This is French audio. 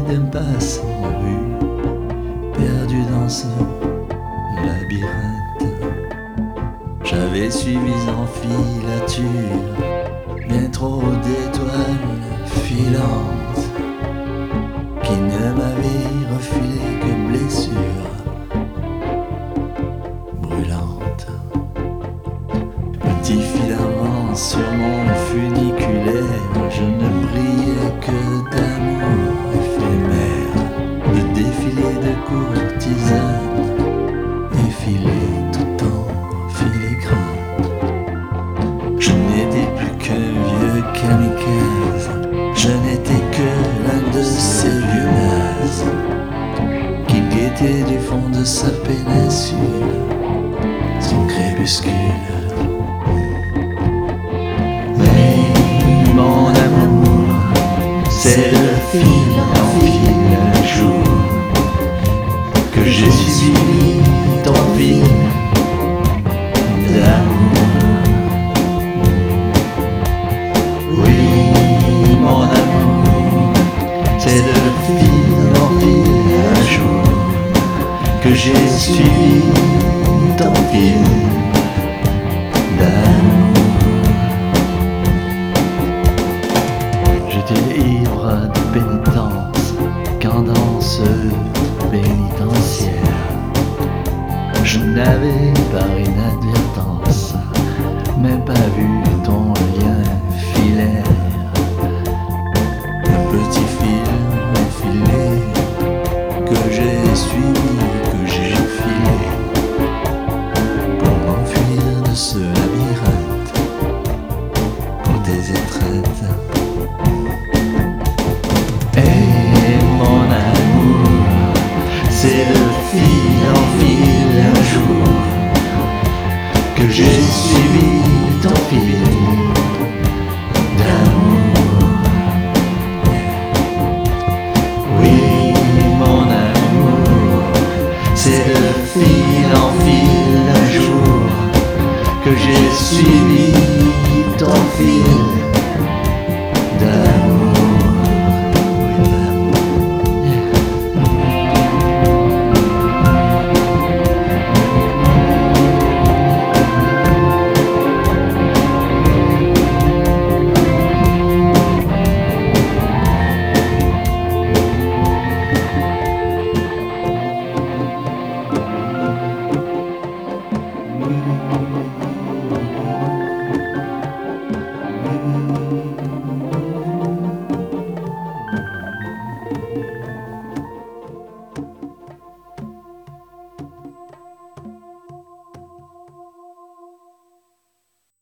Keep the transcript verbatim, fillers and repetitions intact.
d'un passant rue, perdu dans ce labyrinthe. J'avais suivi en filature bien trop d'étoiles filantes qui ne m'avaient refilé que blessures brûlantes. Petit filament sur mon funiculaire, je ne brillais que d'amour éphémère, de défilés de courtisanes, défilés tout en filigrane. Je n'étais plus qu'un vieux kamikaze, je n'étais que l'un de ces vieux nazes qui guettait du fond de sa péninsule son crépuscule. Mais mon amour, c'est de fil en fil un jour que j'ai suivi ton fil d'amour. Oui, mon amour, c'est de fil en fil un jour que j'ai suivi ton fil d'amour. J'étais ivre de pénitence quand dans ce pénitentiaire je n'avais